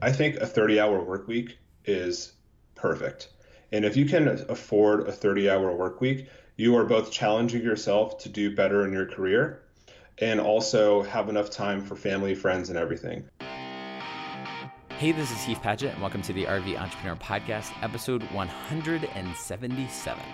I think a 30-hour work week is perfect. And if you can afford a 30-hour work week, you are both challenging yourself to do better in your career and also have enough time for family, friends, and everything. Hey, this is Heath Padgett, and welcome to the RV Entrepreneur Podcast, episode 177.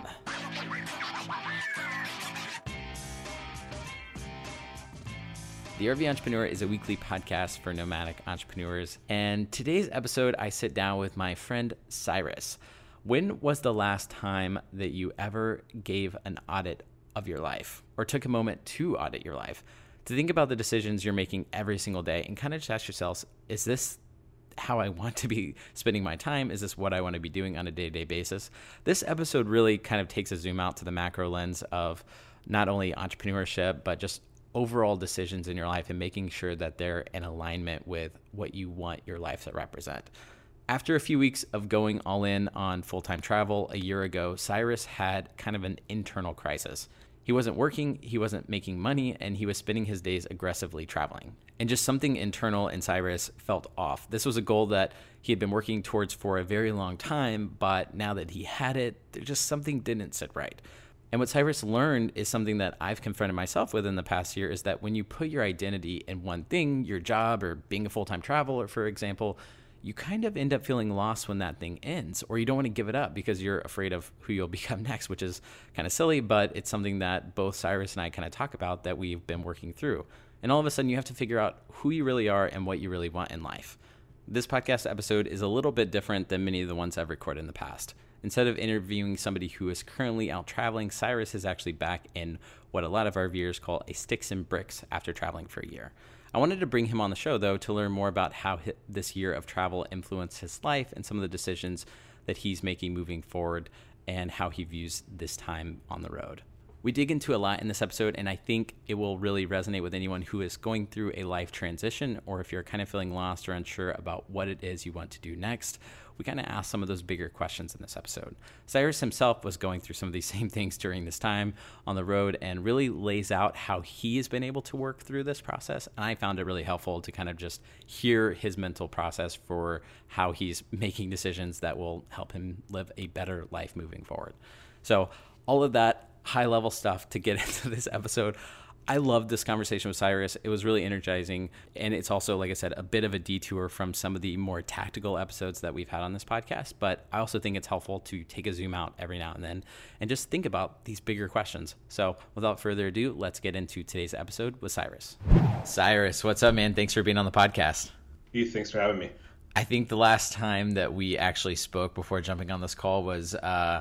The RV Entrepreneur is a weekly podcast for nomadic entrepreneurs, and today's episode, I sit down with my friend Cyrus. When was the last time that you ever gave an audit of your life, or took a moment to audit your life, to think about the decisions you're making every single day, and kind of just ask yourselves, is this how I want to be spending my time? Is this what I want to be doing on a day-to-day basis? This episode really kind of takes a zoom out to the macro lens of not only entrepreneurship, but just overall decisions in your life and making sure that they're in alignment with what you want your life to represent. After a few weeks of going all in on full-time travel a year ago, Cyrus had kind of an internal crisis. He wasn't working, he wasn't making money, and he was spending his days aggressively traveling. And just something internal in Cyrus felt off. This was a goal that he had been working towards for a very long time, but now that he had it, there just something didn't sit right. And what Cyrus learned is something that I've confronted myself with in the past year, is that when you put your identity in one thing, your job or being a full-time traveler, for example, you kind of end up feeling lost when that thing ends, or you don't want to give it up because you're afraid of who you'll become next, which is kind of silly, but it's something that both Cyrus and I kind of talk about that we've been working through. And all of a sudden you have to figure out who you really are and what you really want in life. This podcast episode is a little bit different than many of the ones I've recorded in the past. Instead of interviewing somebody who is currently out traveling, Cyrus is actually back in what a lot of our viewers call a sticks and bricks after traveling for a year. I wanted to bring him on the show, though, to learn more about how this year of travel influenced his life and some of the decisions that he's making moving forward and how he views this time on the road. We dig into a lot in this episode, and I think it will really resonate with anyone who is going through a life transition, or if you're kind of feeling lost or unsure about what it is you want to do next. We kind of ask some of those bigger questions in this episode. Cyrus himself was going through some of these same things during this time on the road and really lays out how he has been able to work through this process. And I found it really helpful to kind of just hear his mental process for how he's making decisions that will help him live a better life moving forward. So all of that high level stuff to get into this episode. I loved this conversation with Cyrus. It was really energizing. And it's also, like I said, a bit of a detour from some of the more tactical episodes that we've had on this podcast. But I also think it's helpful to take a zoom out every now and then and just think about these bigger questions. So without further ado, let's get into today's episode with Cyrus. Cyrus, what's up, man? Thanks for being on the podcast. Heath, thanks for having me. I think the last time that we actually spoke before jumping on this call was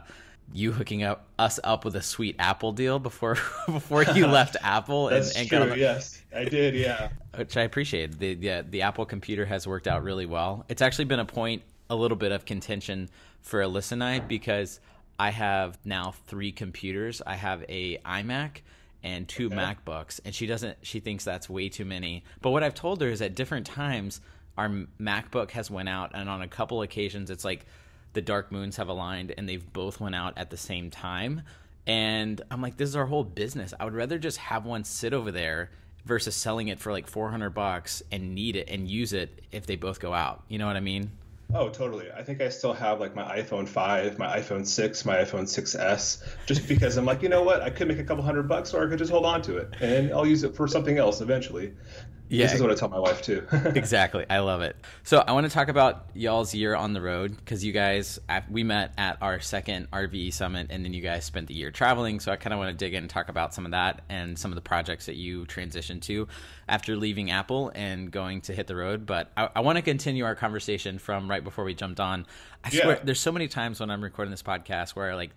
you hooking us up with a sweet Apple deal before you left Apple. That's true. Yes, I did. Yeah, which I appreciate. The Apple computer has worked out really well. It's actually been a little bit of contention for Alyssa and I, because I have now 3 computers. I have a iMac and 2 MacBooks, and she thinks that's way too many. But what I've told her is at different times our MacBook has went out, and on a couple occasions it's like the dark moons have aligned and they've both went out at the same time. And I'm like, this is our whole business. I would rather just have one sit over there versus selling it for like $400 and need it and use it if they both go out. You know what I mean? Oh, totally. I think I still have like my iPhone 5, my iPhone 6, my iPhone 6S, just because I'm like, you know what? I could make a couple $100 or I could just hold on to it and I'll use it for something else eventually. Yeah. This is what I tell my wife too. Exactly. I love it. So I want to talk about y'all's year on the road, because you guys, we met at our second RVE summit and then you guys spent the year traveling. So I kind of want to dig in and talk about some of that and some of the projects that you transitioned to after leaving Apple and going to hit the road. But I want to continue our conversation from right before we jumped on. I swear there's so many times when I'm recording this podcast where like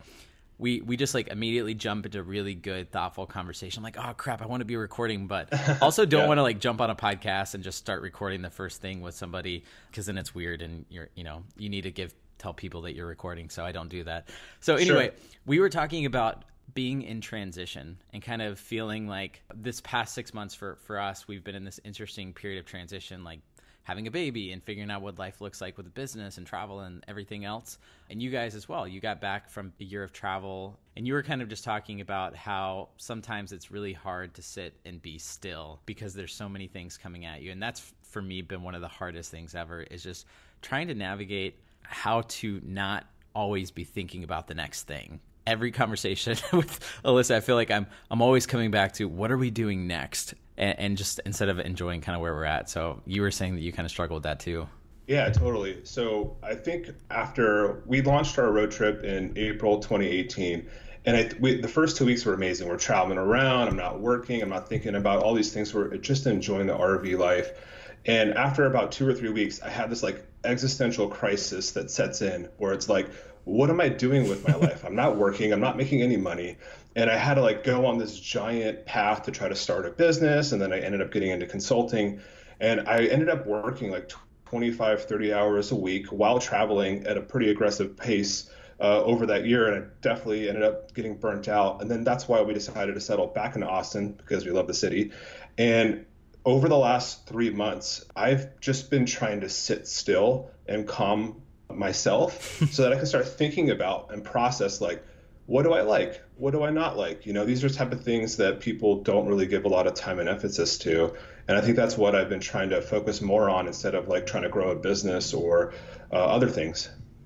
we just like immediately jump into really good, thoughtful conversation. I'm like, oh crap, I want to be recording, but also don't want to like jump on a podcast and just start recording the first thing with somebody, because then it's weird and you need to tell people that you're recording. So I don't do that. So anyway, we were talking about being in transition and kind of feeling like this past 6 months for us, we've been in this interesting period of transition, like having a baby and figuring out what life looks like with the business and travel and everything else. And you guys as well, you got back from a year of travel and you were kind of just talking about how sometimes it's really hard to sit and be still because there's so many things coming at you. And that's for me been one of the hardest things ever, is just trying to navigate how to not always be thinking about the next thing. Every conversation with Alyssa, I feel like I'm always coming back to what are we doing next, and just instead of enjoying kind of where we're at. So you were saying that you kind of struggle with that too. Yeah, totally. So I think after we launched our road trip in April 2018, and the first 2 weeks were amazing. We're traveling around. I'm not working. I'm not thinking about all these things. We're just enjoying the RV life. And after about 2 or 3 weeks, I had this like existential crisis that sets in where it's like, what am I doing with my life? I'm not working. I'm not making any money. And I had to like go on this giant path to try to start a business. And then I ended up getting into consulting. And I ended up working like 25, 30 hours a week while traveling at a pretty aggressive pace over that year. And I definitely ended up getting burnt out. And then that's why we decided to settle back in Austin, because we love the city. And over the last 3 months, I've just been trying to sit still and calm myself so that I can start thinking about and process, like, what do I like? What do I not like? These are type of things that people don't really give a lot of time and emphasis to. And I think that's what I've been trying to focus more on instead of like trying to grow a business or other things.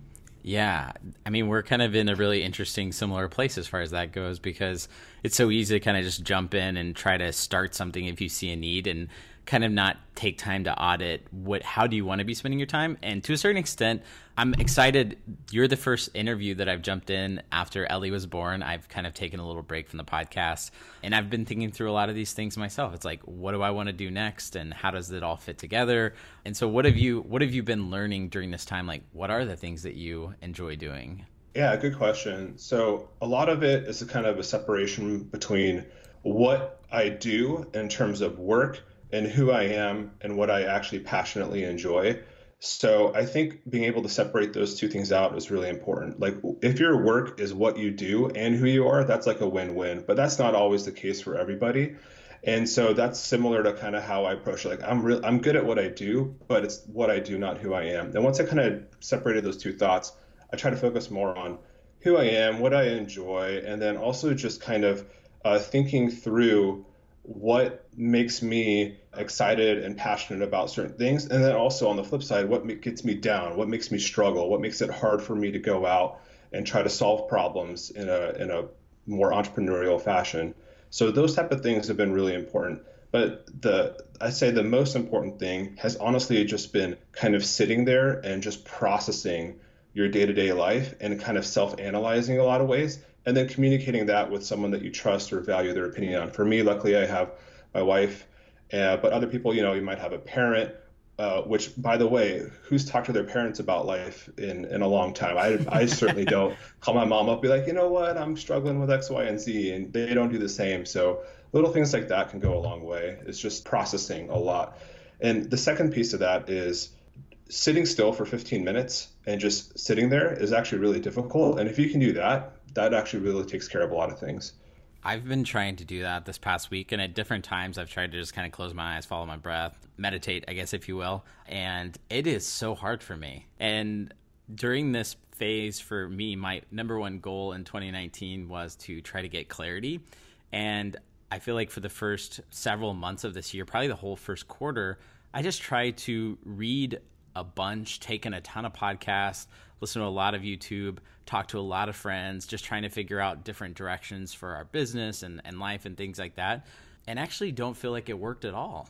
Yeah. I mean, we're kind of in a really interesting, similar place as far as that goes, because it's so easy to kind of just jump in and try to start something if you see a need, and kind of not take time to audit how do you want to be spending your time. And to a certain extent, I'm excited. You're the first interview that I've jumped in after Ellie was born. I've kind of taken a little break from the podcast, and I've been thinking through a lot of these things myself. It's like, what do I want to do next, and how does it all fit together? And so what have you been learning during this time? Like, what are the things that you enjoy doing? Yeah, good question. So a lot of it is a kind of a separation between what I do in terms of work and who I am and what I actually passionately enjoy. So I think being able to separate those two things out is really important. Like, if your work is what you do and who you are, that's like a win-win, but that's not always the case for everybody. And so that's similar to kind of how I approach it. Like, I'm good at what I do, but it's what I do, not who I am. And once I kind of separated those two thoughts, I try to focus more on who I am, what I enjoy, and then also just kind of thinking through what makes me excited and passionate about certain things. And then also on the flip side, what gets me down, what makes me struggle, what makes it hard for me to go out and try to solve problems in a more entrepreneurial fashion. So those type of things have been really important. But I'd say the most important thing has honestly just been kind of sitting there and just processing your day-to-day life and kind of self-analyzing a lot of ways, and then communicating that with someone that you trust or value their opinion on. For me, luckily, I have my wife, but other people, you might have a parent, which, by the way, who's talked to their parents about life in a long time? I certainly don't call my mom up, be like, you know what, I'm struggling with X, Y, and Z, and they don't do the same. So little things like that can go a long way. It's just processing a lot. And the second piece of that is sitting still for 15 minutes and just sitting there is actually really difficult. And if you can do that, that actually really takes care of a lot of things. I've been trying to do that this past week, and at different times I've tried to just kind of close my eyes, follow my breath, meditate, I guess, if you will. And it is so hard for me. And during this phase for me, my number one goal in 2019 was to try to get clarity. And I feel like for the first several months of this year, probably the whole first quarter, I just tried to read a bunch, taken a ton of podcasts, listen to a lot of YouTube, talk to a lot of friends, just trying to figure out different directions for our business and life and things like that. And actually don't feel like it worked at all.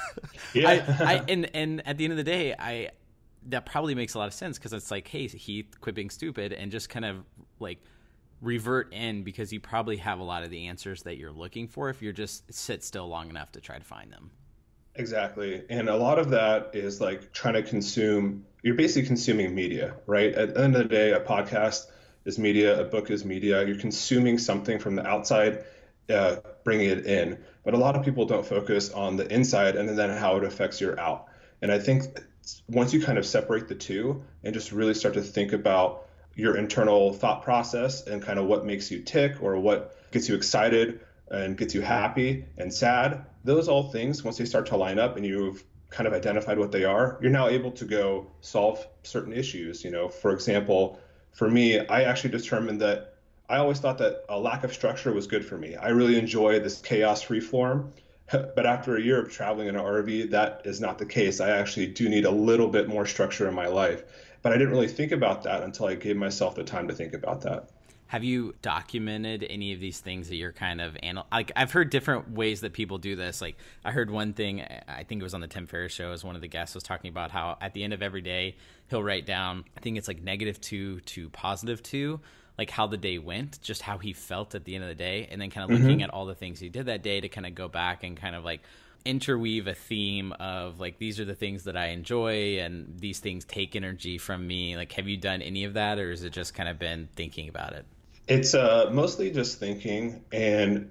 Yeah. And at the end of the day, that probably makes a lot of sense, because it's like, hey, Heath, quit being stupid and just kind of like revert in, because you probably have a lot of the answers that you're looking for if you're just sit still long enough to try to find them. Exactly. And a lot of that is like trying to you're basically consuming media, right? At the end of the day, a podcast is media, a book is media. You're consuming something from the outside, bringing it in. But a lot of people don't focus on the inside and then how it affects your out. And I think once you kind of separate the two and just really start to think about your internal thought process and kind of what makes you tick or what gets you excited and gets you happy and sad, those all things, once they start to line up and you've kind of identified what they are, you're now able to go solve certain issues. For example, for me, I actually determined that I always thought that a lack of structure was good for me. I really enjoy this chaos free form. But after a year of traveling in an RV, that is not the case. I actually do need a little bit more structure in my life. But I didn't really think about that until I gave myself the time to think about that. Have you documented any of these things that you're kind of like? I've heard different ways that people do this. Like I heard one thing, I think it was on the Tim Ferriss show, as one of the guests was talking about how at the end of every day he'll write down, I think it's like -2 to +2, like how the day went, just how he felt at the end of the day, and then kind of looking at all the things he did that day to kind of go back and kind of like interweave a theme of like, these are the things that I enjoy and these things take energy from me. Like, have you done any of that, or has it just kind of been thinking about it? It's mostly just thinking, and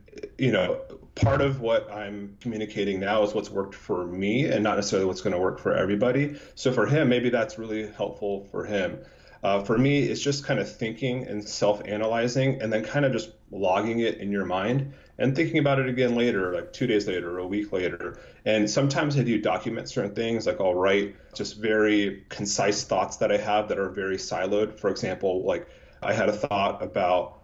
part of what I'm communicating now is what's worked for me, and not necessarily what's going to work for everybody. So for him, maybe that's really helpful for him. For me, it's just kind of thinking and self-analyzing, and then kind of just logging it in your mind and thinking about it again later, like 2 days later or a week later. And sometimes I do document certain things, like I'll write just very concise thoughts that I have that are very siloed. For example, like I had a thought about,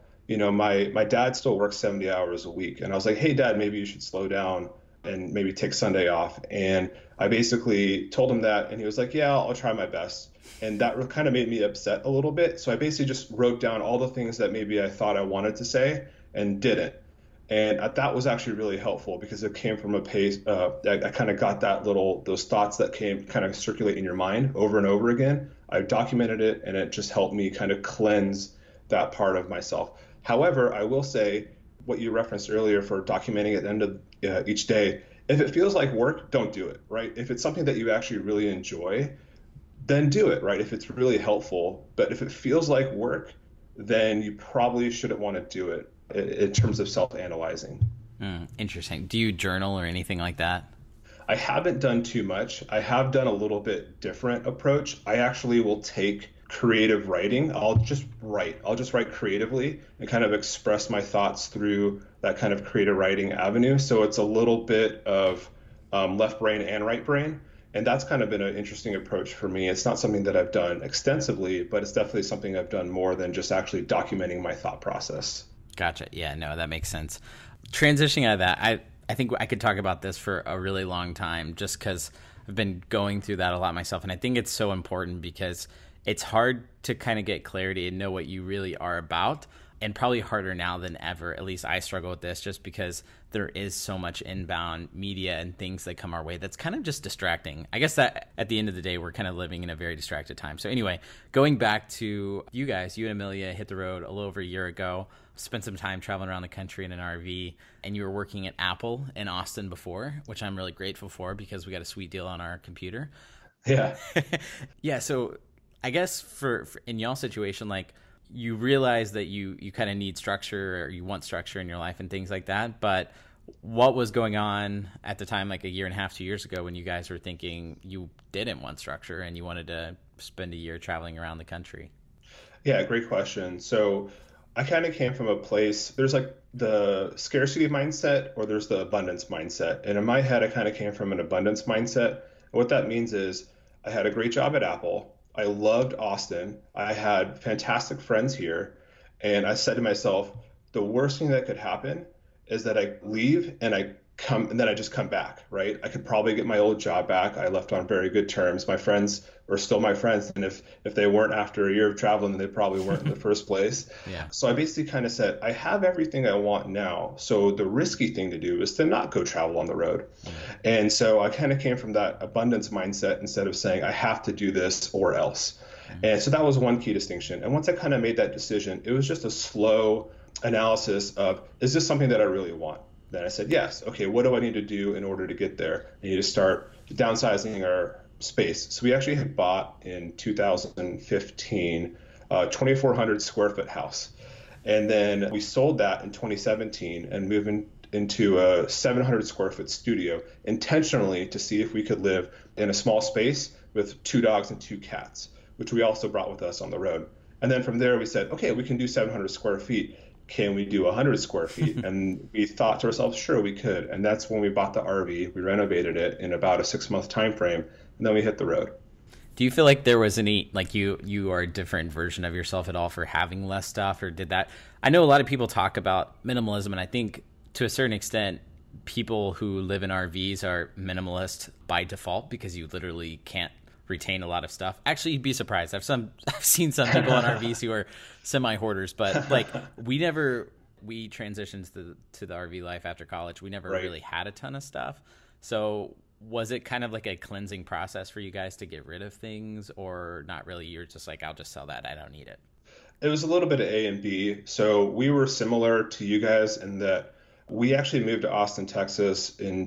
my dad still works 70 hours a week. And I was like, hey, Dad, maybe you should slow down and maybe take Sunday off. And I basically told him that, and he was like, yeah, I'll try my best. And that kind of made me upset a little bit. So I basically just wrote down all the things that maybe I thought I wanted to say and didn't. And that was actually really helpful because it came from a pace. I kind of got those thoughts that came kind of circulate in your mind over and over again. I documented it, and it just helped me kind of cleanse that part of myself. However, I will say what you referenced earlier for documenting at the end of each day, if it feels like work, don't do it, right? If it's something that you actually really enjoy, then do it, right? If it's really helpful. But if it feels like work, then you probably shouldn't want to do it in terms of self-analyzing. Interesting. Do you journal or anything like that? I haven't done too much. I have done a little bit different approach. I actually will take creative writing. I'll just write creatively and kind of express my thoughts through that kind of creative writing avenue. So it's a little bit of left brain and right brain. And that's kind of been an interesting approach for me. It's not something that I've done extensively, but it's definitely something I've done more than just actually documenting my thought process. Gotcha. Yeah, no, that makes sense. Transitioning out of that, I think I could talk about this for a really long time just because I've been going through that a lot myself. And I think it's so important because it's hard to kind of get clarity and know what you really are about, and probably harder now than ever. At least I struggle with this just because there is so much inbound media and things that come our way that's kind of just distracting. I guess that at the end of the day, we're kind of living in a very distracted time. So anyway, going back to you guys, you and Amelia hit the road a little over a year ago, spent some time traveling around the country in an RV, and you were working at Apple in Austin before, which I'm really grateful for because we got a sweet deal on our computer. Yeah. Yeah. So I guess for in y'all's situation, like, you realize that you kind of need structure, or you want structure in your life and things like that. But what was going on at the time, like a year and a half, 2 years ago, when you guys were thinking you didn't want structure and you wanted to spend a year traveling around the country? Yeah, great question. So I kind of came from a place, there's like the scarcity mindset or there's the abundance mindset. And in my head, I kind of came from an abundance mindset. And what that means is I had a great job at Apple. I loved Austin. I had fantastic friends here. And I said to myself, the worst thing that could happen is that I leave and I come and then I just come back, right? I could probably get my old job back. I left on very good terms. My friends are still my friends. And if they weren't after a year of traveling, they probably weren't in the first place. Yeah. So I basically kind of said, I have everything I want now. So the risky thing to do is to not go travel on the road. And so I kind of came from that abundance mindset instead of saying, I have to do this or else. And so that was one key distinction. And once I kind of made that decision, it was just a slow analysis of, is this something that I really want? Then I said, yes. Okay, what do I need to do in order to get there? I need to start downsizing our space. So we actually had bought in 2015 a 2,400 square foot house. And then we sold that in 2017 and moved into a 700 square foot studio intentionally to see if we could live in a small space with 2 dogs and 2 cats, which we also brought with us on the road. And then from there we said, okay, we can do 700 square feet. Can we do 100 square feet? And we thought to ourselves, sure, we could. And that's when we bought the RV. We renovated it in about a 6-month time frame, and then we hit the road. Do you feel like there was any, like you are a different version of yourself at all for having less stuff, or did that? I know a lot of people talk about minimalism, and I think to a certain extent people who live in RVs are minimalist by default because you literally can't retain a lot of stuff. Actually, you'd be surprised. I've seen some people in RVs who are semi hoarders, but like we transitioned to the RV life after college. We never really had a ton of stuff. So was it kind of like a cleansing process for you guys to get rid of things, or not really? You're just like, I'll just sell that. I don't need it. It was a little bit of A and B. So we were similar to you guys in that we actually moved to Austin, Texas in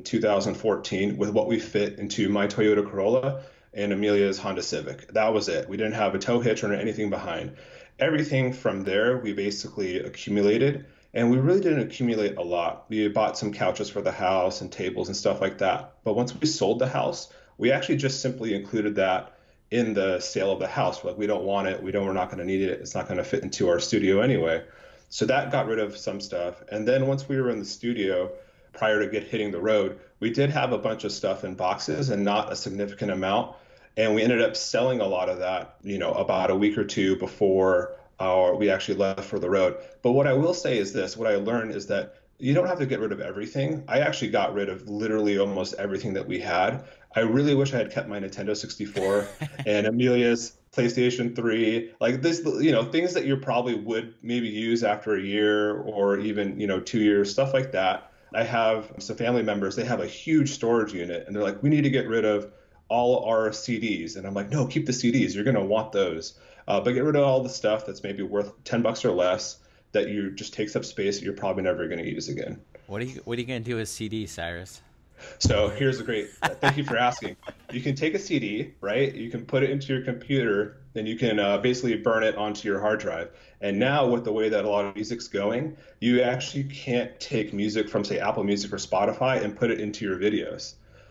2014 with what we fit into my Toyota Corolla and Amelia's Honda Civic. That was it. We didn't have a tow hitch or anything behind. Everything from there, we basically accumulated, and we really didn't accumulate a lot. We bought some couches for the house and tables and stuff like that. But once we sold the house, we actually just simply included that in the sale of the house. We're like, we don't want it. We're not going to need it. It's not going to fit into our studio anyway. So that got rid of some stuff. And then once we were in the studio, prior to hitting the road, we did have a bunch of stuff in boxes and not a significant amount. And we ended up selling a lot of that, about a week or two before we actually left for the road. But what I will say is this, what I learned is that you don't have to get rid of everything. I actually got rid of literally almost everything that we had. I really wish I had kept my Nintendo 64 and Amelia's PlayStation 3, like this, things that you probably would maybe use after a year or even, 2 years, stuff like that. I have some family members, they have a huge storage unit and they're like, we need to get rid of all our CDs. And I'm like, no, keep the CDs. You're going to want those. But get rid of all the stuff that's maybe worth $10 or less that you just takes up space that you're probably never going to use again. What are you going to do with CDs, Cyrus? So here's thank you for asking. You can take a CD, right? You can put it into your computer, then you can basically burn it onto your hard drive. And now with the way that a lot of music's going, you actually can't take music from, say, Apple Music or Spotify and put it into your videos.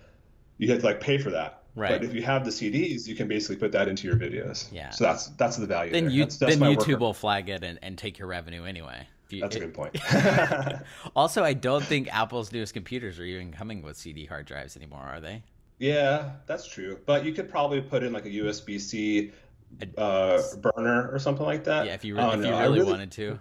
You have to pay for that. Right. But if you have the CDs, you can basically put that into your videos. Yeah. So that's the value. Then there. That's YouTube will flag it and take your revenue anyway. That's a good point. Also, I don't think Apple's newest computers are even coming with CD hard drives anymore, are they? Yeah, that's true. But you could probably put in like a USB-C burner or something like that. Yeah, if you really wanted to.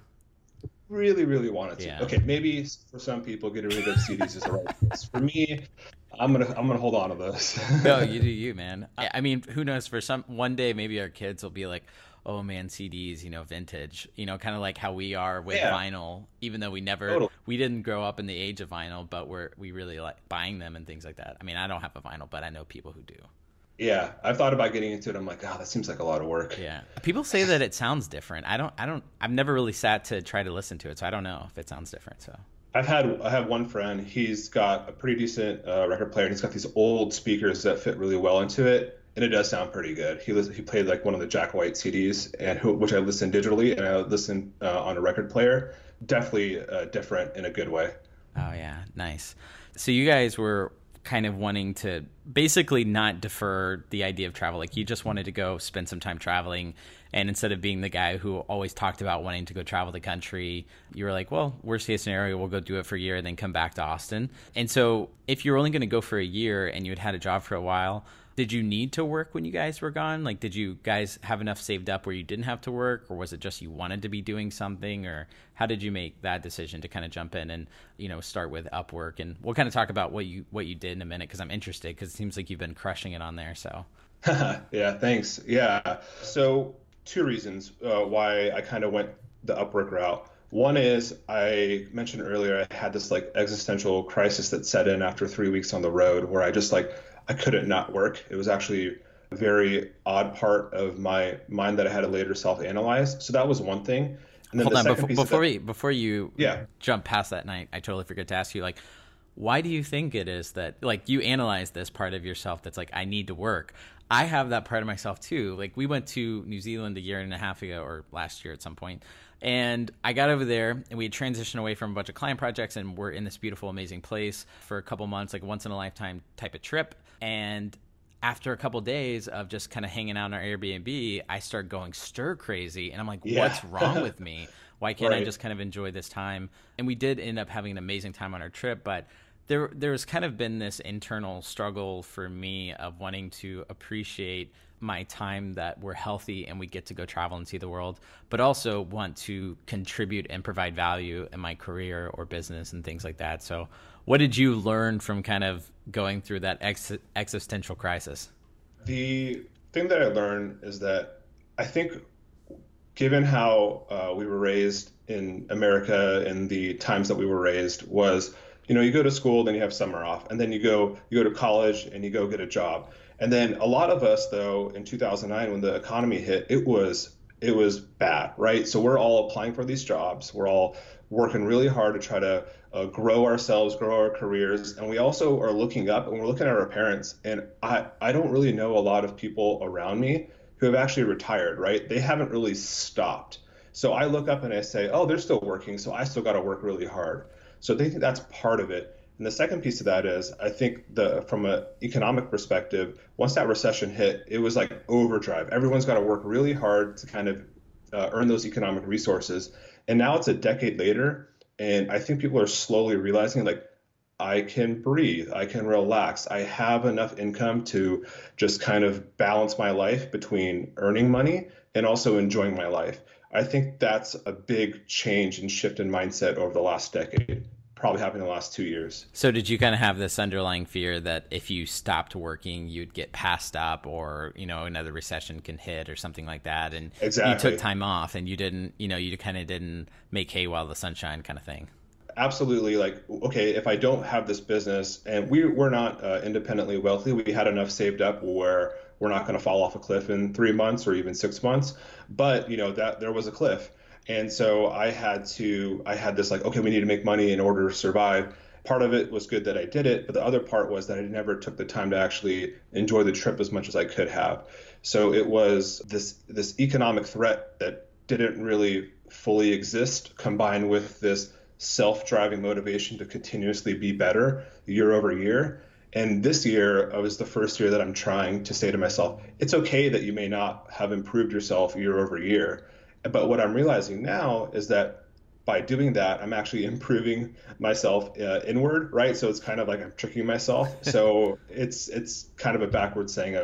Really wanted to. Yeah. Okay, maybe for some people, getting rid of CDs is the right place. For me, I'm gonna hold on to those. No, you do you, man. I mean, who knows? For one day, maybe our kids will be like, "Oh man, CDs, vintage." Kind of like how we are with vinyl. Even though we didn't grow up in the age of vinyl, but we really like buying them and things like that. I mean, I don't have a vinyl, but I know people who do. Yeah, I've thought about getting into it. I'm like, that seems like a lot of work. Yeah, people say that it sounds different. I've never really sat to try to listen to it, so I don't know if it sounds different. So I have one friend. He's got a pretty decent record player, and he's got these old speakers that fit really well into it, and it does sound pretty good. He played like one of the Jack White CDs, which I listened digitally, and I listened on a record player. Definitely different in a good way. Oh yeah, nice. So you guys were kind of wanting to basically not defer the idea of travel. Like you just wanted to go spend some time traveling. And instead of being the guy who always talked about wanting to go travel the country, you were like, well, worst case scenario, we'll go do it for a year and then come back to Austin. And so if you're only going to go for a year and you had a job for a while, did you need to work when you guys were gone? Like, did you guys have enough saved up where you didn't have to work, or was it just you wanted to be doing something, or how did you make that decision to kind of jump in and, start with Upwork? And we'll kind of talk about what you did in a minute, because I'm interested, because it seems like you've been crushing it on there. So, yeah, thanks. Yeah. So 2 reasons why I kind of went the Upwork route. One is I mentioned earlier, I had this like existential crisis that set in after 3 weeks on the road where I just I couldn't not work. It was actually a very odd part of my mind that I had to later self-analyze. So that was one thing. And then hold on, before you jump past that night, I totally forgot to ask you, why do you think it is that you analyze this part of yourself that's like, I need to work? I have that part of myself too. Like we went to New Zealand a year and a half ago, or last year at some point. And I got over there and we had transitioned away from a bunch of client projects, and we're in this beautiful, amazing place for a couple months, like once in a lifetime type of trip. And after a couple of days of just kind of hanging out in our Airbnb, I started going stir crazy. And I'm like, what's wrong with me? Why can't I just kind of enjoy this time? And we did end up having an amazing time on our trip, but There's kind of been this internal struggle for me of wanting to appreciate my time that we're healthy and we get to go travel and see the world, but also want to contribute and provide value in my career or business and things like that. So what did you learn from kind of going through that existential crisis? The thing that I learned is that I think, given how we were raised in America and the times that we were raised, was, you go to school, then you have summer off, and then you go to college and you go get a job. And then a lot of us, though, in 2009, when the economy hit, it was bad, right? So we're all applying for these jobs. We're all working really hard to try to grow ourselves, grow our careers. And we also are looking up and we're looking at our parents. And I don't really know a lot of people around me who have actually retired, right? They haven't really stopped. So I look up and I say, oh, they're still working, so I still got to work really hard. So I think that's part of it. And the second piece of that is, I think from an economic perspective, once that recession hit, it was like overdrive. Everyone's got to work really hard to kind of earn those economic resources. And now it's a decade later, and I think people are slowly realizing, like, I can breathe, I can relax, I have enough income to just kind of balance my life between earning money and also enjoying my life. I think that's a big change and shift in mindset over the last decade. Probably happened in the last 2 years. So did you kind of have this underlying fear that if you stopped working, you'd get passed up, or, another recession can hit or something like that? And exactly. You took time off and you didn't, you kind of didn't make hay while the sun shined kind of thing. Absolutely. Like, okay, if I don't have this business, and we're not independently wealthy, we had enough saved up where we're not going to fall off a cliff in 3 months or even 6 months. But, that there was a cliff. And so I had this, like, okay, we need to make money in order to survive. Part of it was good that I did it, but the other part was that I never took the time to actually enjoy the trip as much as I could have. So it was this economic threat that didn't really fully exist, combined with this self-driving motivation to continuously be better year over year. And this year was the first year that I'm trying to say to myself, it's okay that you may not have improved yourself year over year. But what I'm realizing now is that by doing that, I'm actually improving myself inward, right? So it's kind of like I'm tricking myself. So it's kind of a backward saying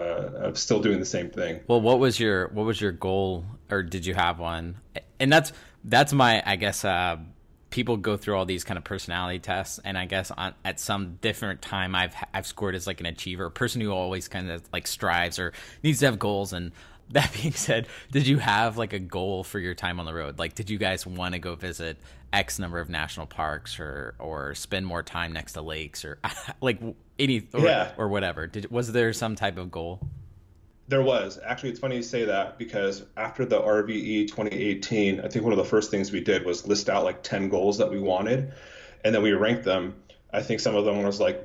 of still doing the same thing. Well, what was your goal, or did you have one? And that's my, I guess, people go through all these kind of personality tests, and I guess at some different time I've scored as like an achiever, a person who always kind of like strives or needs to have goals. And that being said, did you have like a goal for your time on the road? Like, did you guys want to go visit X number of national parks or spend more time next to lakes or like or whatever? Was there some type of goal? There was. Actually, it's funny you say that, because after the RVE 2018, I think one of the first things we did was list out like 10 goals that we wanted, and then we ranked them. I think some of them was like,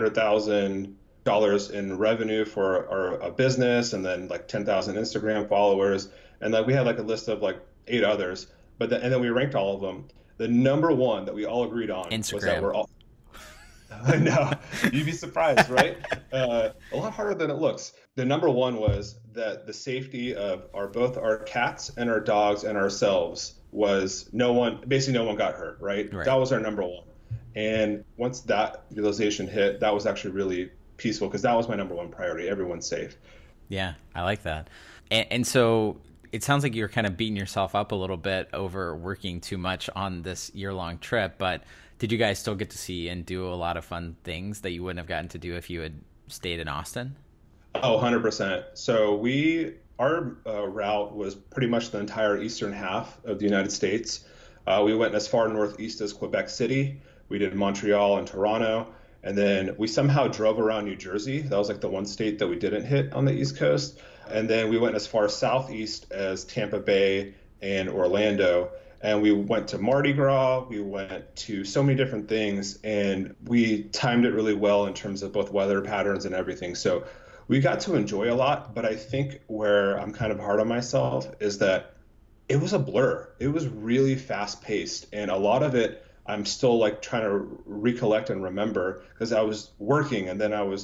$100,000 in revenue for a business, and then like 10,000 Instagram followers, and like we had like a list of like 8 others. And then we ranked all of them. The number one that we all agreed on Instagram. was that we're all. I know, you'd be surprised, right? A lot harder than it looks. The number one was that the safety of both our cats and our dogs and ourselves was basically no one got hurt, right? That was our number one. And once that realization hit, that was actually really peaceful, because that was my number one priority. Everyone's safe. Yeah, I like that. And so it sounds like you're kind of beating yourself up a little bit over working too much on this year-long trip, but did you guys still get to see and do a lot of fun things that you wouldn't have gotten to do if you had stayed in Austin? Oh, 100%. So our route was pretty much the entire eastern half of the United States. We went as far northeast as Quebec City. We did Montreal and Toronto. And then we somehow drove around New Jersey. That was like the one state that we didn't hit on the East Coast. And then we went as far southeast as Tampa Bay and Orlando. And we went to Mardi Gras, we went to so many different things, and we timed it really well in terms of both weather patterns and everything. So we got to enjoy a lot, but I think where I'm kind of hard on myself is that it was a blur. It was really fast paced, and a lot of it I'm still like trying to recollect and remember, because I was working and then I was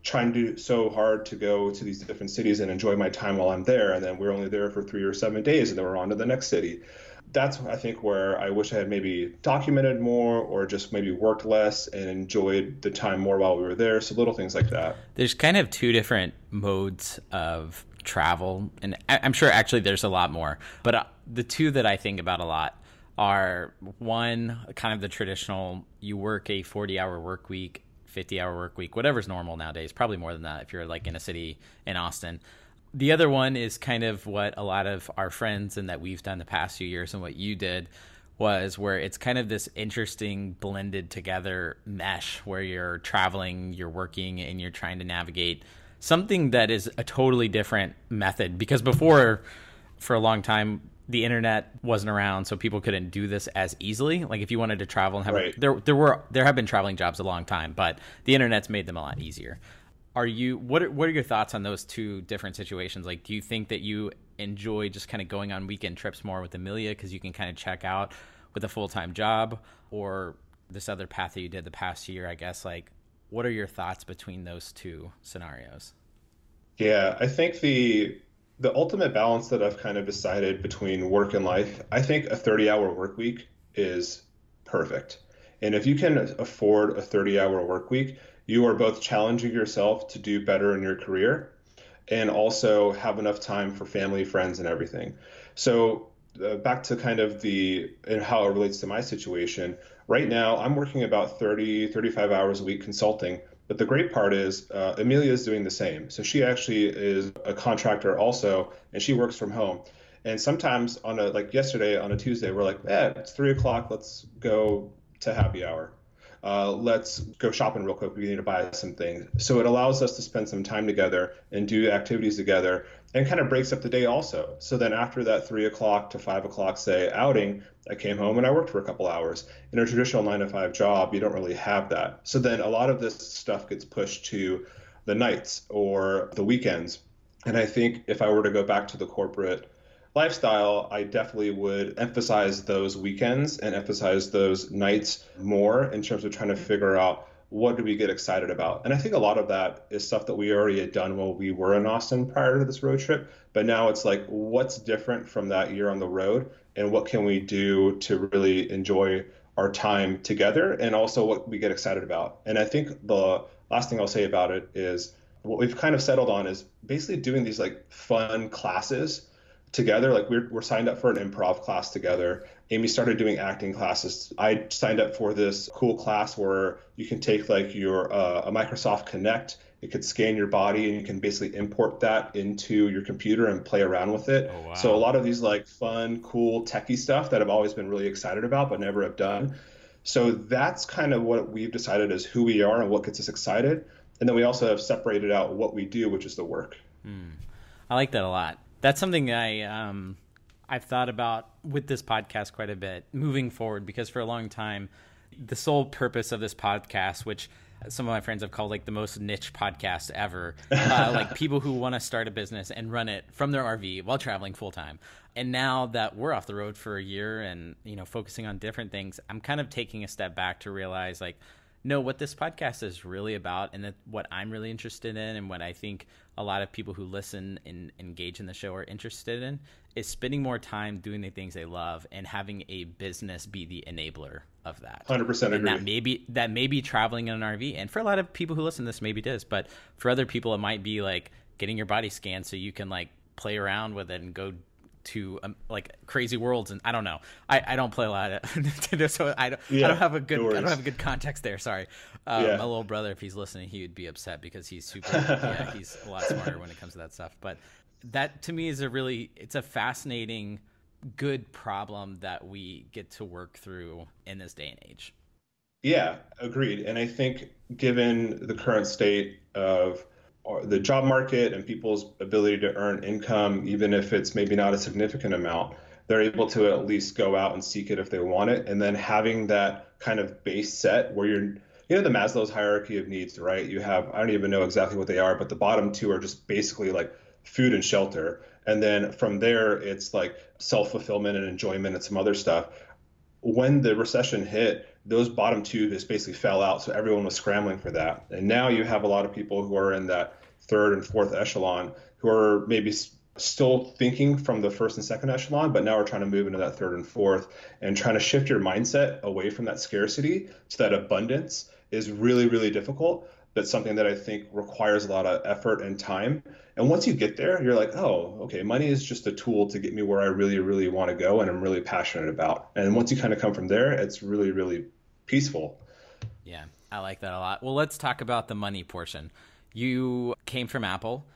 trying to do so hard to go to these different cities and enjoy my time while I'm there. And then we're only there for 3 or 7 days and then we're on to the next city. That's, I think, where I wish I had maybe documented more or just maybe worked less and enjoyed the time more while we were there. So little things like that. There's kind of two different modes of travel, and I'm sure actually there's a lot more, but the two that I think about a lot are, one, kind of the traditional, you work a 40-hour work week, 50-hour work week, whatever's normal nowadays, probably more than that if you're like in a city in Austin. The other one is kind of what a lot of our friends and that we've done the past few years and what you did was, where it's kind of this interesting blended together mesh where you're traveling, you're working, and you're trying to navigate something that is a totally different method. Because before, for a long time, the internet wasn't around, so people couldn't do this as easily. Like if you wanted to travel and have Right. there have been traveling jobs a long time, but the internet's made them a lot easier. What are your thoughts on those two different situations? Like, do you think that you enjoy just kind of going on weekend trips more with Amelia because you can kind of check out with a full-time job, or this other path that you did the past year, I guess? Like, what are your thoughts between those two scenarios? Yeah, I think the ultimate balance that I've kind of decided between work and life, I think a 30-hour work week is perfect. And if you can afford a 30-hour work week, you are both challenging yourself to do better in your career and also have enough time for family, friends, and everything. So back to kind of and how it relates to my situation. Right now, I'm working about 30, 35 hours a week consulting. But the great part is Amelia is doing the same. So she actually is a contractor also, and she works from home. And sometimes like yesterday on a Tuesday, we're like, it's 3 o'clock. Let's go to happy hour. Let's go shopping real quick. We need to buy some things. So it allows us to spend some time together and do activities together and kind of breaks up the day also. So then after that 3 o'clock to 5 o'clock, say, outing, I came home and I worked for a couple hours. In a traditional 9 to 5 job, you don't really have that. So then a lot of this stuff gets pushed to the nights or the weekends. And I think if I were to go back to the corporate lifestyle, I definitely would emphasize those weekends and emphasize those nights more in terms of trying to figure out what do we get excited about. And I think a lot of that is stuff that we already had done while we were in Austin prior to this road trip. But now it's like, what's different from that year on the road and what can we do to really enjoy our time together and also what we get excited about. And I think the last thing I'll say about it is what we've kind of settled on is basically doing these like fun classes together. Like we're signed up for an improv class together. Amy started doing acting classes. I signed up for this cool class where you can take like your a Microsoft Connect. It could scan your body and you can basically import that into your computer and play around with it. Oh, wow. So a lot of these like fun, cool, techie stuff that I've always been really excited about but never have done. So that's kind of what we've decided is who we are and what gets us excited. And then we also have separated out what we do, which is the work. I like that a lot. That's something I've thought about with this podcast quite a bit moving forward, because for a long time, the sole purpose of this podcast, which some of my friends have called like the most niche podcast ever, like people who want to start a business and run it from their RV while traveling full time. And now that we're off the road for a year and, focusing on different things, I'm kind of taking a step back to realize like, no, what this podcast is really about, and that what I'm really interested in, and what I think a lot of people who listen and engage in the show are interested in, is spending more time doing the things they love and having a business be the enabler of that. 100% agree. And that may be traveling in an RV. And for a lot of people who listen to this, maybe it is. But for other people, it might be like getting your body scanned so you can like play around with it and go to like crazy worlds. And I don't know. I don't play a lot of Nintendo, so I don't have a good context there. Sorry. My little brother, if he's listening, he would be upset because he's super. He's a lot smarter when it comes to that stuff. But that to me is it's a fascinating, good problem that we get to work through in this day and age. Yeah, agreed. And I think given the current state of the job market and people's ability to earn income, even if it's maybe not a significant amount, they're able to at least go out and seek it if they want it. And then having that kind of base set where the Maslow's hierarchy of needs, right? You have, I don't even know exactly what they are, but the bottom two are just basically like food and shelter. And then from there, it's like self-fulfillment and enjoyment and some other stuff. When the recession hit, those bottom two just basically fell out. So everyone was scrambling for that. And now you have a lot of people who are in that third and fourth echelon who are maybe still thinking from the first and second echelon, but now we're trying to move into that third and fourth and trying to shift your mindset away from that scarcity to that abundance is really, really difficult. That's something that I think requires a lot of effort and time. And once you get there, you're like, oh, okay, money is just a tool to get me where I really, really want to go and I'm really passionate about. And once you kind of come from there, it's really, really peaceful. Yeah, I like that a lot. Well, let's talk about the money portion. You came from Apple,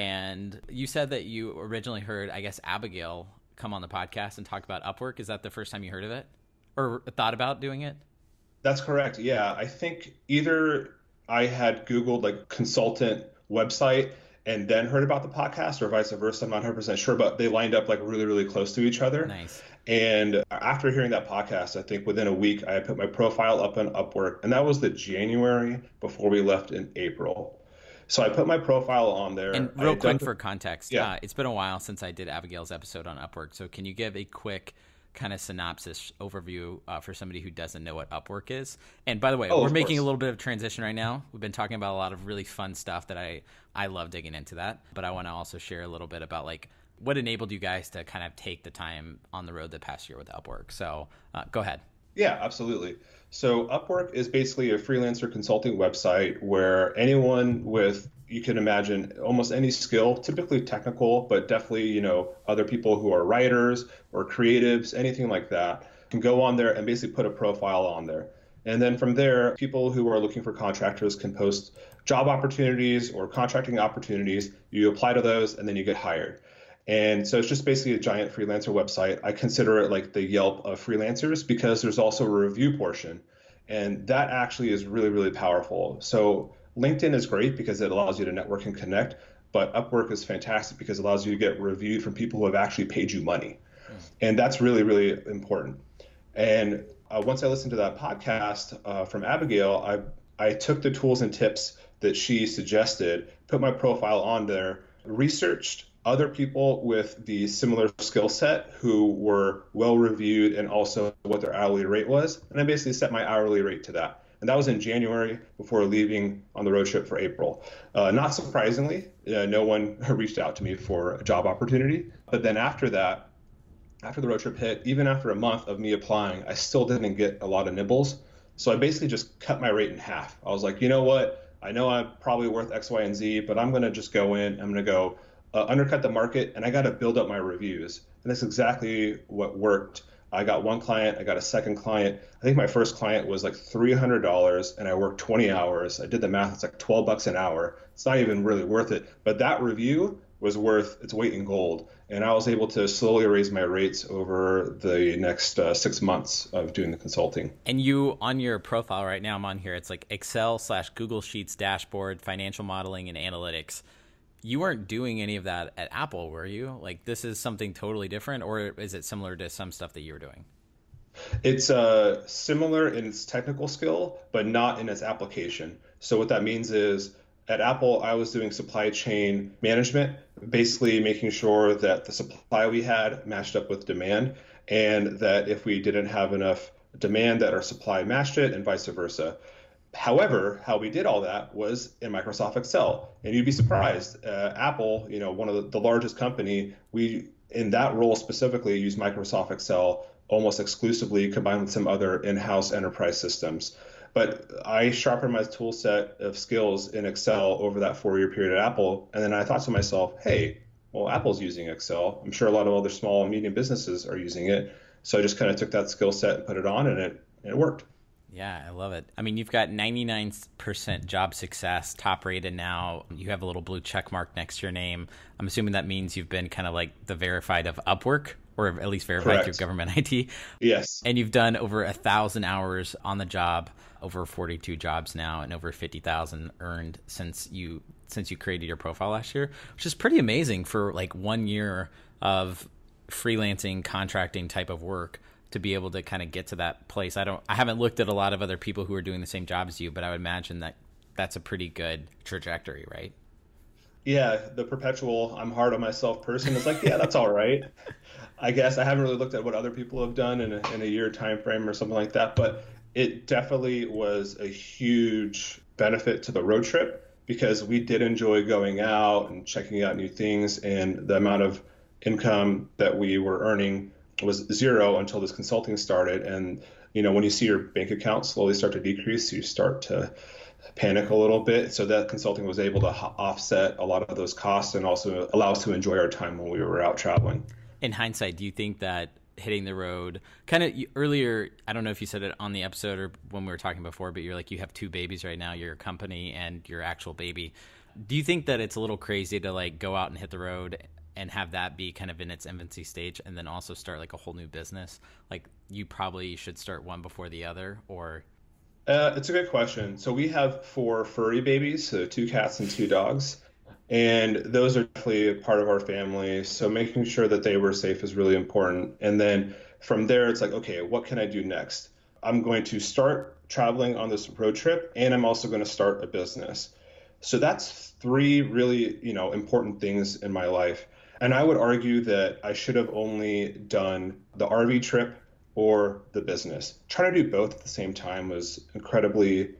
and you said that you originally heard, I guess, Abigail come on the podcast and talk about Upwork. Is that the first time you heard of it or thought about doing it? That's correct. Yeah, I think either I had Googled like consultant website and then heard about the podcast or vice versa. I'm not 100% sure, but they lined up like really, really close to each other. Nice. And after hearing that podcast, I think within a week, I put my profile up on Upwork, and that was the January before we left in April. So I put my profile on there. And real quick for context, yeah. It's been a while since I did Abigail's episode on Upwork. So can you give a quick kind of synopsis overview for somebody who doesn't know what Upwork is? And by the way, we're making a little bit of transition right now. We've been talking about a lot of really fun stuff that I love digging into that. But I want to also share a little bit about like what enabled you guys to kind of take the time on the road the past year with Upwork. So go ahead. Yeah, absolutely. So Upwork is basically a freelancer consulting website where anyone with, you can imagine, almost any skill, typically technical, but definitely, other people who are writers or creatives, anything like that, can go on there and basically put a profile on there. And then from there, people who are looking for contractors can post job opportunities or contracting opportunities. You apply to those and then you get hired. And so it's just basically a giant freelancer website. I consider it like the Yelp of freelancers because there's also a review portion. And that actually is really, really powerful. So LinkedIn is great because it allows you to network and connect, but Upwork is fantastic because it allows you to get reviewed from people who have actually paid you money. And that's really, really important. And once I listened to that podcast from Abigail, I took the tools and tips that she suggested, put my profile on there, researched other people with the similar skill set who were well reviewed and also what their hourly rate was. And I basically set my hourly rate to that. And that was in January before leaving on the road trip for April. Not surprisingly, no one reached out to me for a job opportunity. But then after that, after the road trip hit, even after a month of me applying, I still didn't get a lot of nibbles. So I basically just cut my rate in half. I was like, you know what? I know I'm probably worth X, Y, and Z, but I'm going to just go in. I'm going to go undercut the market, and I got to build up my reviews. And that's exactly what worked. I got one client, I got a second client. I think my first client was like $300 and I worked 20 hours. I did the math, it's like $12 an hour. It's not even really worth it. But that review was worth its weight in gold. And I was able to slowly raise my rates over the next 6 months of doing the consulting. And you, on your profile right now, I'm on here, it's like Excel/Google Sheets dashboard, financial modeling, and analytics. You weren't doing any of that at Apple, were you? Like, this is something totally different, or is it similar to some stuff that you were doing? It's similar in its technical skill, but not in its application. So what that means is at Apple, I was doing supply chain management, basically making sure that the supply we had matched up with demand, and that if we didn't have enough demand, that our supply matched it, and vice versa. However, how we did all that was in Microsoft Excel. And you'd be surprised, Apple, one of the largest company, we, in that role specifically, use Microsoft Excel almost exclusively combined with some other in-house enterprise systems. But I sharpened my tool set of skills in Excel over that 4-year period at Apple. And then I thought to myself, hey, well, Apple's using Excel. I'm sure a lot of other small and medium businesses are using it. So I just kind of took that skill set and put it on, and it worked. Yeah, I love it. I mean, you've got 99% job success, top rated now. You have a little blue check mark next to your name. I'm assuming that means you've been kind of like the verified of Upwork, or at least verified through government IT. Yes. And you've done over 1,000 hours on the job, over 42 jobs now, and over 50,000 earned since you created your profile last year, which is pretty amazing for like 1 year of freelancing, contracting type of work, to be able to kind of get to that place. I haven't looked at a lot of other people who are doing the same job as you, but I would imagine that that's a pretty good trajectory, right? Yeah, the perpetual I'm hard on myself person is like, yeah, that's all right. I guess I haven't really looked at what other people have done in a year time frame or something like that, but It definitely was a huge benefit to the road trip because we did enjoy going out and checking out new things, and the amount of income that we were earning was zero until this consulting started. And when you see your bank account slowly start to decrease, you start to panic a little bit. So that consulting was able to offset a lot of those costs and also allow us to enjoy our time when we were out traveling. In hindsight, do you think that hitting the road kind of earlier, I don't know if you said it on the episode or when we were talking before, but you're like, you have two babies right now, your company and your actual baby. Do you think that it's a little crazy to like go out and hit the road and have that be kind of in its infancy stage and then also start like a whole new business? Like you probably should start one before the other, or it's a good question. So we have four furry babies, so two cats and two dogs. And those are definitely a part of our family. So making sure that they were safe is really important. And then from there, it's like, okay, what can I do next? I'm going to start traveling on this road trip, and I'm also going to start a business. So that's three really, important things in my life. And I would argue that I should have only done the RV trip or the business. Trying to do both at the same time was incredibly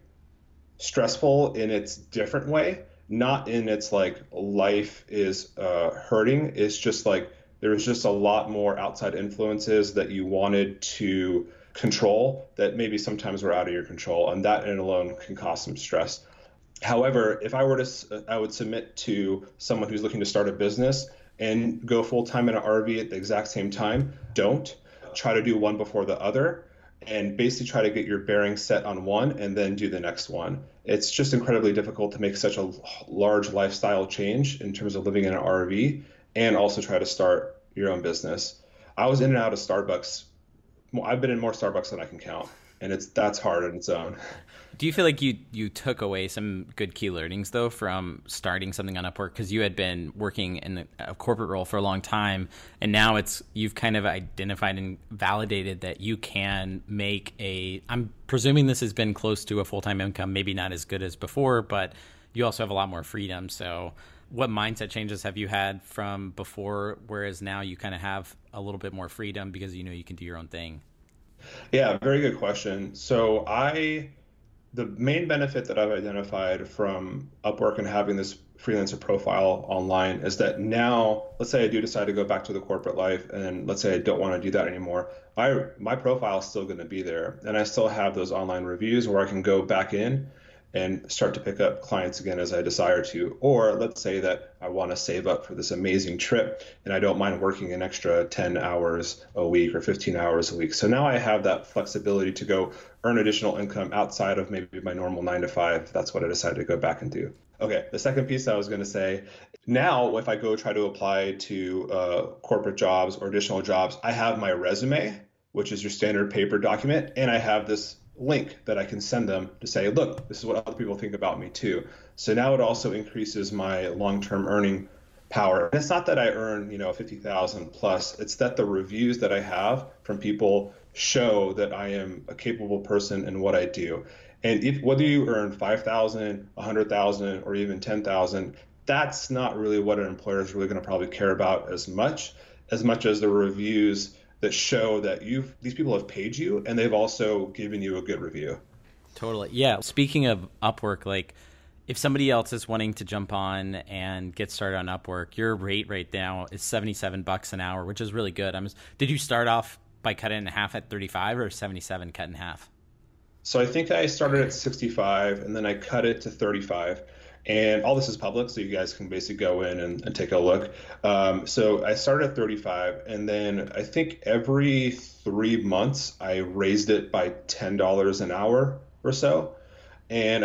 stressful in its different way. Not in its like life is hurting. It's just like there was just a lot more outside influences that you wanted to control that maybe sometimes were out of your control, and that in alone can cause some stress. However, if I were to, I would submit to someone who's looking to start a business and go full time in an RV at the exact same time. Don't try to do one before the other, and basically try to get your bearings set on one and then do the next one. It's just incredibly difficult to make such a large lifestyle change in terms of living in an RV and also try to start your own business. I was in and out of Starbucks. I've been in more Starbucks than I can count, and that's hard on its own. do you feel like you took away some good key learnings though from starting something on Upwork, because you had been working in a corporate role for a long time, and now you've kind of identified and validated that you can make I'm presuming this has been close to a full-time income, maybe not as good as before, but you also have a lot more freedom. So what mindset changes have you had from before, whereas now you kind of have a little bit more freedom because you can do your own thing? Yeah, very good question. So the main benefit that I've identified from Upwork and having this freelancer profile online is that now, let's say I do decide to go back to the corporate life, and let's say I don't want to do that anymore, my profile is still going to be there, and I still have those online reviews where I can go back in and start to pick up clients again as I desire to. Or let's say that I want to save up for this amazing trip and I don't mind working an extra 10 hours a week or 15 hours a week. So now I have that flexibility to go earn additional income outside of maybe my normal 9 to 5. That's what I decided to go back and do. Okay, the second piece I was going to say, now if I go try to apply to corporate jobs or additional jobs, I have my resume, which is your standard paper document, and I have this link that I can send them to say, look, this is what other people think about me too. So now it also increases my long-term earning power. And it's not that I earn, 50,000 plus, it's that the reviews that I have from people show that I am a capable person in what I do. And whether you earn 5,000, 100,000, or even 10,000, that's not really what an employer is really going to probably care about as much as the reviews that show that these people have paid you and they've also given you a good review. Totally. Yeah. Speaking of Upwork, like if somebody else is wanting to jump on and get started on Upwork, your rate right now is $77 an hour, which is really good. Did you start off by cutting it in half at 35 or 77 cut in half? So I think I started at 65 and then I cut it to 35. And all this is public, so you guys can basically go in and take a look. So I started at 35, and then I think every 3 months I raised it by $10 an hour or so. And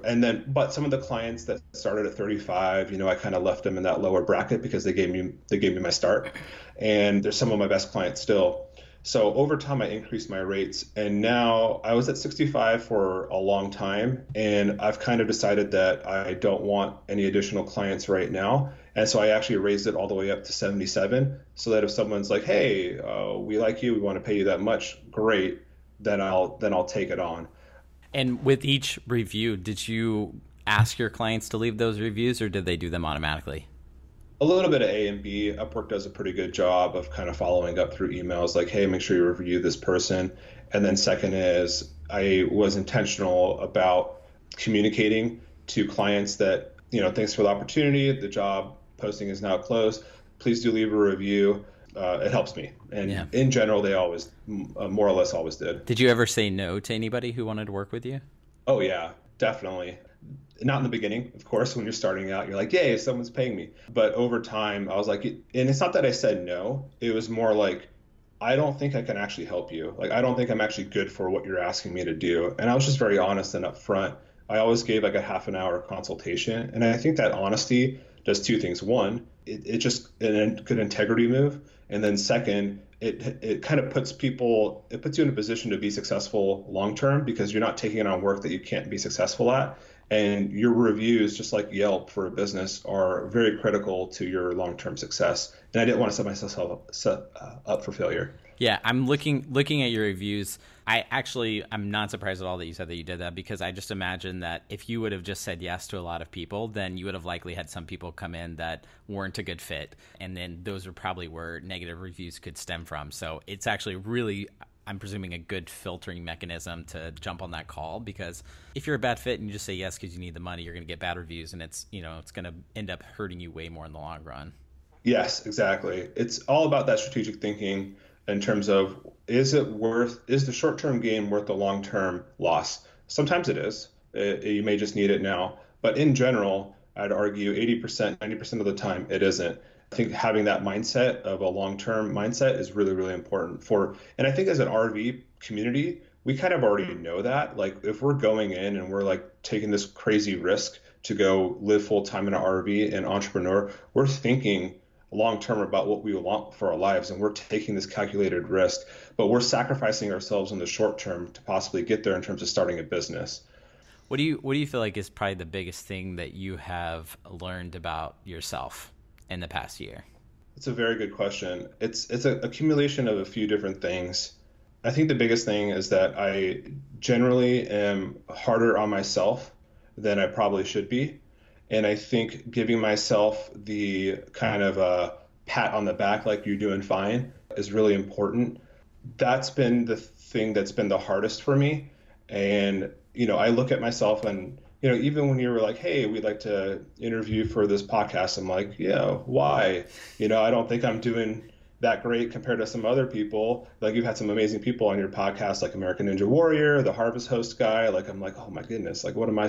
but some of the clients that started at 35, I kind of left them in that lower bracket because they gave me my start. And there's some of my best clients still. So over time, I increased my rates, and now I was at 65 for a long time, and I've kind of decided that I don't want any additional clients right now. And so I actually raised it all the way up to 77, so that if someone's like, hey, we like you, we want to pay you that much, great, then I'll take it on. And with each review, did you ask your clients to leave those reviews, or did they do them automatically? A little bit of A and B. Upwork does a pretty good job of kind of following up through emails like, hey, make sure you review this person. And then second is I was intentional about communicating to clients that, thanks for the opportunity. The job posting is now closed. Please do leave a review. It helps me. And in general, they always, more or less always did. Did you ever say no to anybody who wanted to work with you? Oh, yeah, definitely. Not in the beginning, of course. When you're starting out, you're like, yay, someone's paying me. But over time, I was like, and it's not that I said no. It was more like, I don't think I can actually help you. Like, I don't think I'm actually good for what you're asking me to do. And I was just very honest and upfront. I always gave like a half an hour consultation. And I think that honesty does two things. One, it just a good integrity move. And then second, it kind of puts you in a position to be successful long term, because you're not taking on work that you can't be successful at. And your reviews, just like Yelp for a business, are very critical to your long-term success. And I didn't want to set myself up for failure. Yeah, I'm looking at your reviews. I'm not surprised at all that you said that you did that, because I just imagine that if you would have just said yes to a lot of people, then you would have likely had some people come in that weren't a good fit. And then those are probably where negative reviews could stem from. So it's actually really, I'm presuming, a good filtering mechanism to jump on that call, because if you're a bad fit and you just say yes because you need the money, you're going to get bad reviews, and it's going to end up hurting you way more in the long run. Yes, exactly. It's all about that strategic thinking in terms of, is the short-term gain worth the long-term loss? Sometimes it is. You may just need it now. But in general, I'd argue 80%, 90% of the time, it isn't. I think having that mindset of a long-term mindset is really, really important and I think as an RV community, we kind of already know that. Like, if we're going in and we're like taking this crazy risk to go live full-time in an RV and entrepreneur, we're thinking long-term about what we want for our lives, and we're taking this calculated risk, but we're sacrificing ourselves in the short term to possibly get there in terms of starting a business. What do you feel like is probably the biggest thing that you have learned about yourself in the past year? It's a very good question. It's an accumulation of a few different things. I think the biggest thing is that I generally am harder on myself than I probably should be. And I think giving myself the kind of a pat on the back, like you're doing fine, is really important. That's been the thing that's been the hardest for me. And, I look at myself and, even when you were like, hey, we'd like to interview for this podcast, I'm like, yeah, why? I don't think I'm doing that great compared to some other people. Like, you've had some amazing people on your podcast, like American Ninja Warrior, the Harvest Host guy. Like, I'm like, oh my goodness, like, what am I,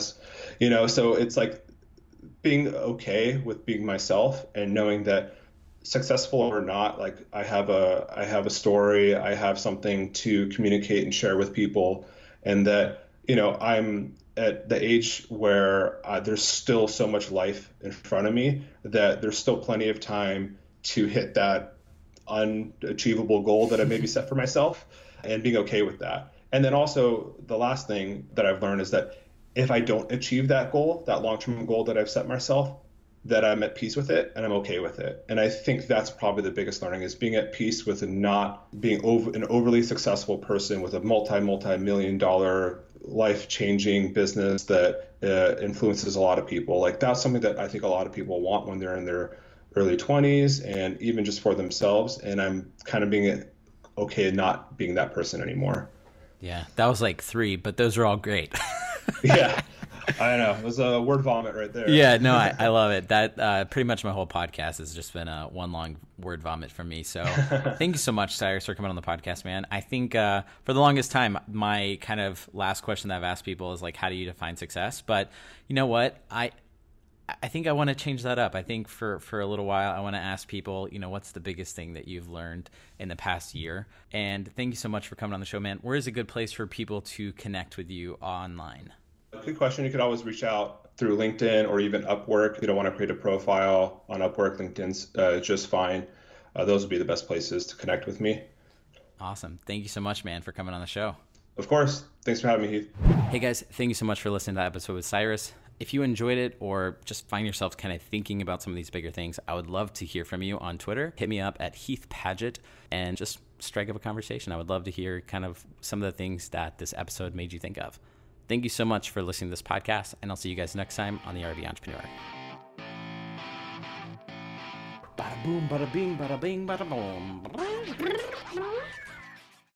so it's like being okay with being myself and knowing that, successful or not, like, I have a story, I have something to communicate and share with people, and that, I'm at the age where there's still so much life in front of me that there's still plenty of time to hit that unachievable goal that I maybe set for myself, and being okay with that. And then also the last thing that I've learned is that if I don't achieve that goal, that long-term goal that I've set myself, that I'm at peace with it and I'm okay with it. And I think that's probably the biggest learning, is being at peace with not being an overly successful person with a multi-million dollar life-changing business that influences a lot of people. Like, that's something that I think a lot of people want when they're in their early 20s, and even just for themselves. And I'm kind of being okay not being that person anymore. Yeah, that was like 3, but those are all great. Yeah, I know. It was a word vomit right there. Yeah, no, I love it. That pretty much my whole podcast has just been one long word vomit from me. So thank you so much, Cyrus, for coming on the podcast, man. I think for the longest time, my kind of last question that I've asked people is like, how do you define success? But you know what? I think I want to change that up. I think for a little while, I want to ask people, what's the biggest thing that you've learned in the past year? And thank you so much for coming on the show, man. Where is a good place for people to connect with you online? Good question. You could always reach out through LinkedIn or even Upwork. If you don't want to create a profile on Upwork, LinkedIn's just fine. Those would be the best places to connect with me. Awesome. Thank you so much, man, for coming on the show. Of course. Thanks for having me, Heath. Hey, guys. Thank you so much for listening to that episode with Cyrus. If you enjoyed it or just find yourself kind of thinking about some of these bigger things, I would love to hear from you on Twitter. Hit me up at Heath Paget and just strike up a conversation. I would love to hear kind of some of the things that this episode made you think of. Thank you so much for listening to this podcast, and I'll see you guys next time on the RV Entrepreneur. Bada boom, bada bing, bada bing, bada boom.